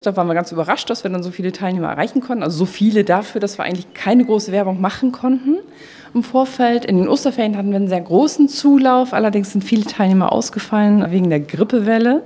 Da waren wir ganz überrascht, dass wir dann so viele Teilnehmer erreichen konnten. Also so viele dafür, dass wir eigentlich keine große Werbung machen konnten im Vorfeld. In den Osterferien hatten wir einen sehr großen Zulauf. Allerdings sind viele Teilnehmer ausgefallen wegen der Grippewelle.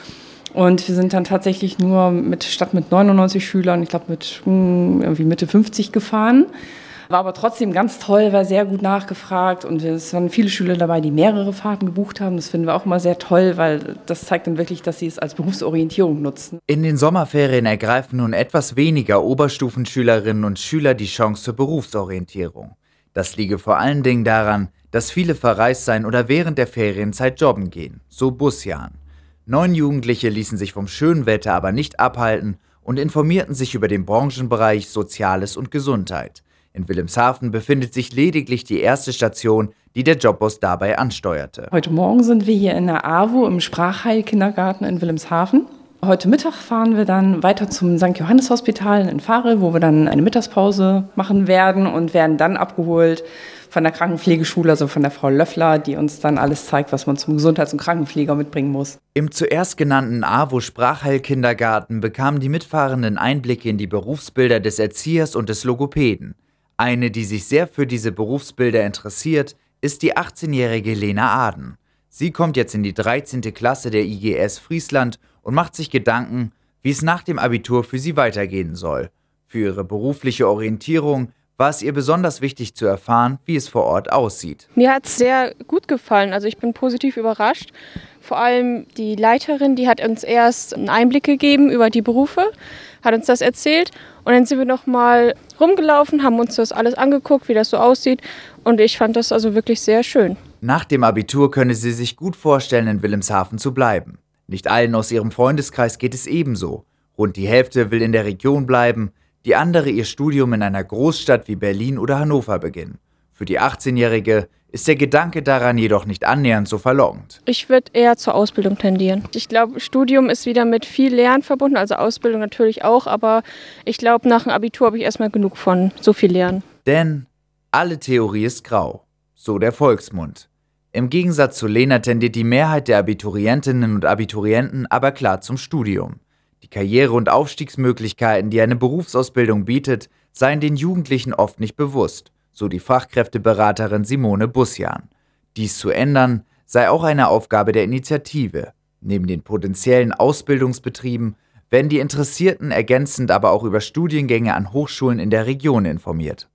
Und wir sind dann tatsächlich nur statt mit 99 Schülern, ich glaube mit irgendwie Mitte 50 gefahren. War aber trotzdem ganz toll, war sehr gut nachgefragt und es waren viele Schüler dabei, die mehrere Fahrten gebucht haben. Das finden wir auch immer sehr toll, weil das zeigt dann wirklich, dass sie es als Berufsorientierung nutzen. In den Sommerferien ergreifen nun etwas weniger Oberstufenschülerinnen und Schüler die Chance zur Berufsorientierung. Das liege vor allen Dingen daran, dass viele verreist seien oder während der Ferienzeit jobben gehen, so Busjan. 9 Jugendliche ließen sich vom schönen Wetter aber nicht abhalten und informierten sich über den Branchenbereich Soziales und Gesundheit. In Wilhelmshaven befindet sich lediglich die erste Station, die der Jobbus dabei ansteuerte. Heute Morgen sind wir hier in der AWO im Sprachheilkindergarten in Wilhelmshaven. Heute Mittag fahren wir dann weiter zum St. Johannes Hospital in Farel, wo wir dann eine Mittagspause machen werden und werden dann abgeholt von der Krankenpflegeschule, also von der Frau Löffler, die uns dann alles zeigt, was man zum Gesundheits- und Krankenpfleger mitbringen muss. Im zuerst genannten AWO Sprachheilkindergarten bekamen die Mitfahrenden Einblicke in die Berufsbilder des Erziehers und des Logopäden. Eine, die sich sehr für diese Berufsbilder interessiert, ist die 18-jährige Lena Aden. Sie kommt jetzt in die 13. Klasse der IGS Friesland und macht sich Gedanken, wie es nach dem Abitur für sie weitergehen soll. Für ihre berufliche Orientierung war es ihr besonders wichtig zu erfahren, wie es vor Ort aussieht. Mir hat es sehr gut gefallen, also ich bin positiv überrascht. Vor allem die Leiterin, die hat uns erst einen Einblick gegeben über die Berufe, hat uns das erzählt und dann sind wir noch mal rumgelaufen, haben uns das alles angeguckt, wie das so aussieht und ich fand das also wirklich sehr schön. Nach dem Abitur könne sie sich gut vorstellen, in Wilhelmshaven zu bleiben. Nicht allen aus ihrem Freundeskreis geht es ebenso. Rund die Hälfte will in der Region bleiben, die andere ihr Studium in einer Großstadt wie Berlin oder Hannover beginnen. Für die 18-Jährige ist der Gedanke daran jedoch nicht annähernd so verlockend. Ich würde eher zur Ausbildung tendieren. Ich glaube, Studium ist wieder mit viel Lernen verbunden, also Ausbildung natürlich auch, aber ich glaube, nach dem Abitur habe ich erstmal genug von so viel Lernen. Denn alle Theorie ist grau, so der Volksmund. Im Gegensatz zu Lena tendiert die Mehrheit der Abiturientinnen und Abiturienten aber klar zum Studium. Die Karriere- und Aufstiegsmöglichkeiten, die eine Berufsausbildung bietet, seien den Jugendlichen oft nicht bewusst, so die Fachkräfteberaterin Simone Busjan. Dies zu ändern, sei auch eine Aufgabe der Initiative. Neben den potenziellen Ausbildungsbetrieben werden die Interessierten ergänzend aber auch über Studiengänge an Hochschulen in der Region informiert.